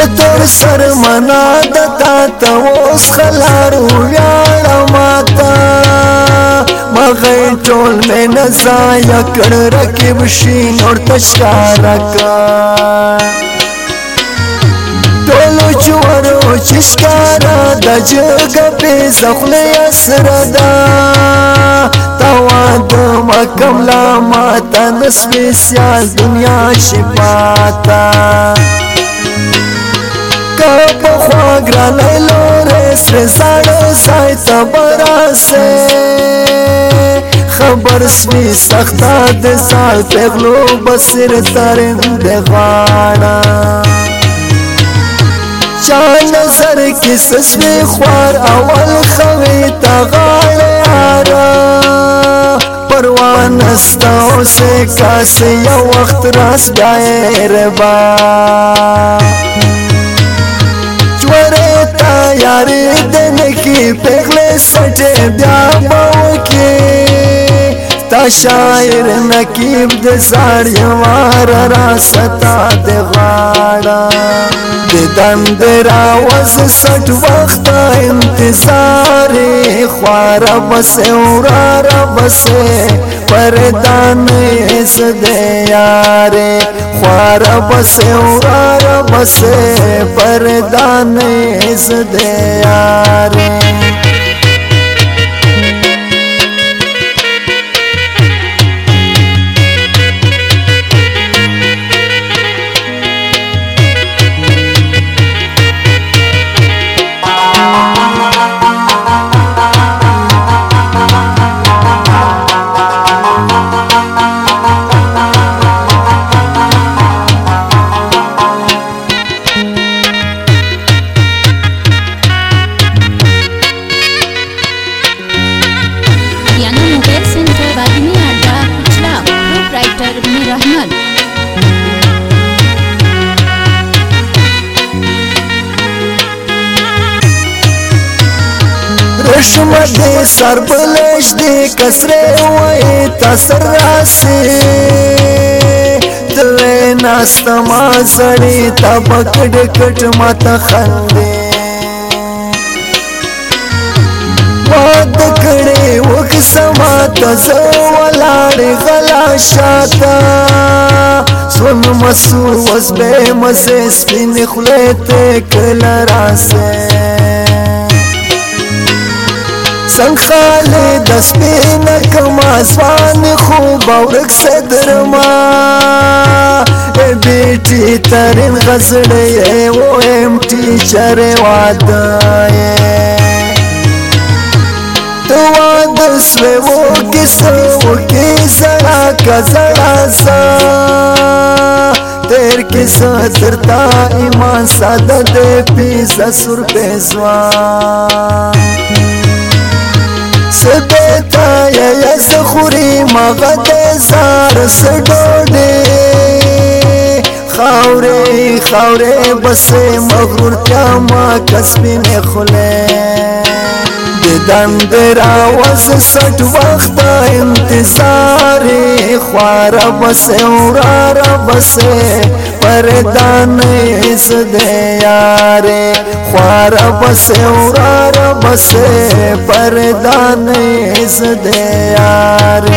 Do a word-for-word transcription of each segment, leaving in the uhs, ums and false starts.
تر سر منا دتا تا اوس خلارو ویاړه ماتا مغی ټول مې نزایا کړ رقیب شي نور تشکارا کا ټولو چورو چشکارا د جګ په زخله اسره دا تواد مکملا ماتا نسبی سیال دنیا شپاتا کپ خواگرا لیلو ریس رزاڑ زائتا براسے خبر سوی سختا دے سال پیغلو بسر ترند غانا چا نظر کی سسوی خوار اول خوی تا غاڑ آرا پروان استاو سے کاسی یا وقت راس بیائے ربا چورے تیاری دن کی پیغلے سٹے بیا باو کی تا شاعر نکیب دے زاڑی وارا راستا دے غاڑا دے دند راوز سٹ وقت انتظاری خوارا بسے اورارا بسے پردان اس دے یارے خوارا بسے اورارا بسے پردان اس دے یارے رشم دے سر بلش دے کسرے ہوئے تاثر راسی دوے ناستا مازڑی تا بکڑ کٹ ماتا خندے واد کڑے وکسما تزولاڑ غلا شاتا سن مسو وزبے مزے سپین خلیتے کل راسے سنگ خالی دس پین کما زوان خوب اورک صدر ما اے بیٹی ترین غزڑی او ایم ٹیچر وادائی تو واد سوے وہ کسو وہ کی زڑا کا زڑا سا تیر کسا ترتا ایمان سادہ دے پیزا سر پیزوان سبیتا یا یا سخوری مغد زار سڈوڑے خاورے خاورے بسے مغرور کیا ماں کسبی میں کھلے دند راوز سٹ وقت انتظاری خوارا بسے اورارا بسے پردان اس دے یارے خوارا بسے اورارا بسے پردان اس دے یارے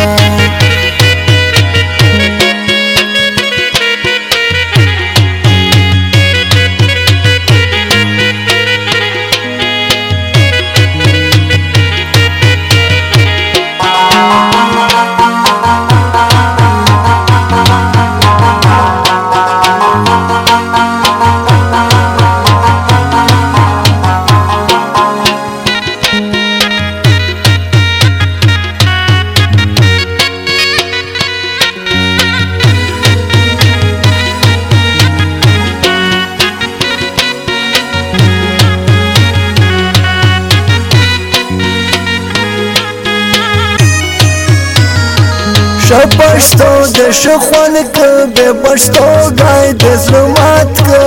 شپشتو د شخوان که بے بشتو گای د ظلمات که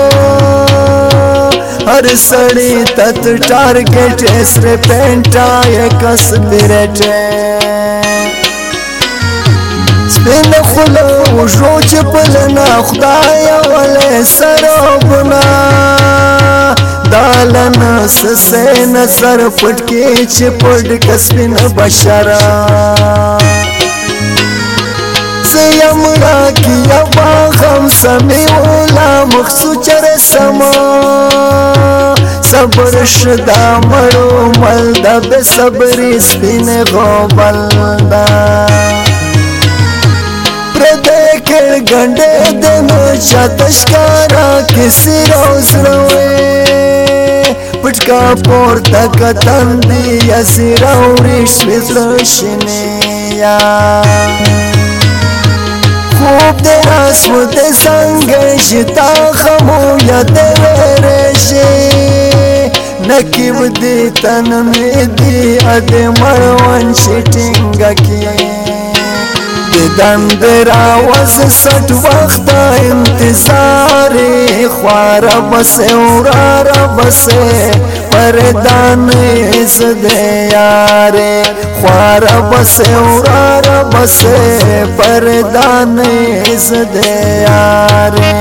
ہر سڑی تت ٹارگیٹ اسرے پینٹا یک اسپریٹے سپین خلو وشو چپلنا خدای والے سرابنا پالنا سسه نظر پټ کې چې پټ کسبین بشرا زیم را کیا باغم سمی اولا مخصو چر سما صبر شدا مړو مل دا به صبر سپین غوبل دا کړ ګنډه د نو چاتشکارا کسی روز روي پټکا پورته کتن دی اسی راوري شوزر شنه یا خوب د راس و د څنګه شتا خمو یا د ورشه نکیب دی تن می دی اد مروان شټینګ کی دند راوز سٹ وقت انتظار خوارا بسے اورارا بسے پردان عزد یارے خوارا بسے اورارا بسے پردان عزد یارے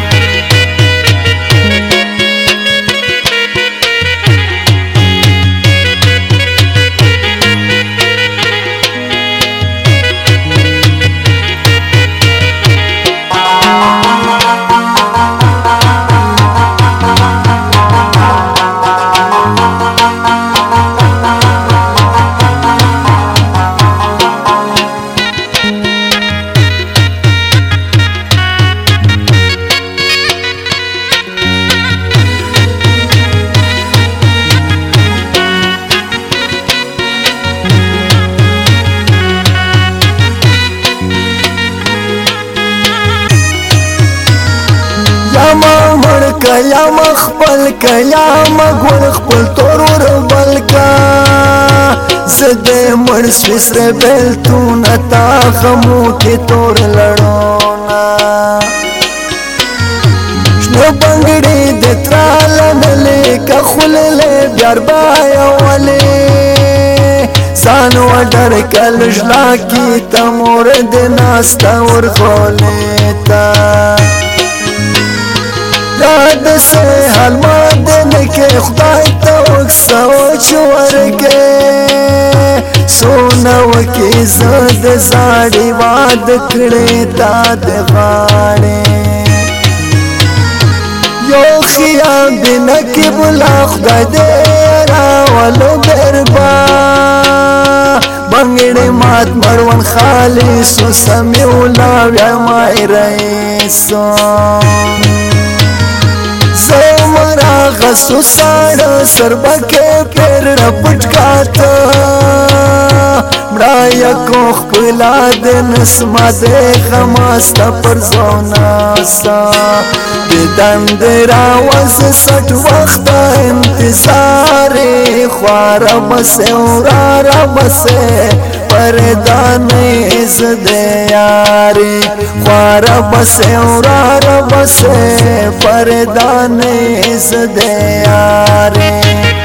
ما مړکا یا مخبل کا یا مګول خپل تور ور بلکا زده مړ سوسره بل تو نتا خمو کې تور لړونا شنو بنګړي د ترال ملې کا خلله بیار بایا ولې سانو ډر کل جلا کی تمور د ناستا ور خولې تا یاد سے حال مادن کے خدای توک سوچ ورکے سونو کی زد زاڑی واد کڑے داد غاڑے یو خیام بنکی بلا خدای دیرا ولو دربا بنگڑی مات مروان خالیسو سمیولا ویمائی رئیسو زمرا غسو ساڑا سربکے پیر رپٹ کاتا مڑایا کوخ پلا دن اسما دے خماستا پر زوناسا دیدن راوز سٹ وقت انتظار خوارا بسے اورارا بسے پردان عزد یاری خوارا بسے اورارا بسے پردان عزد یاری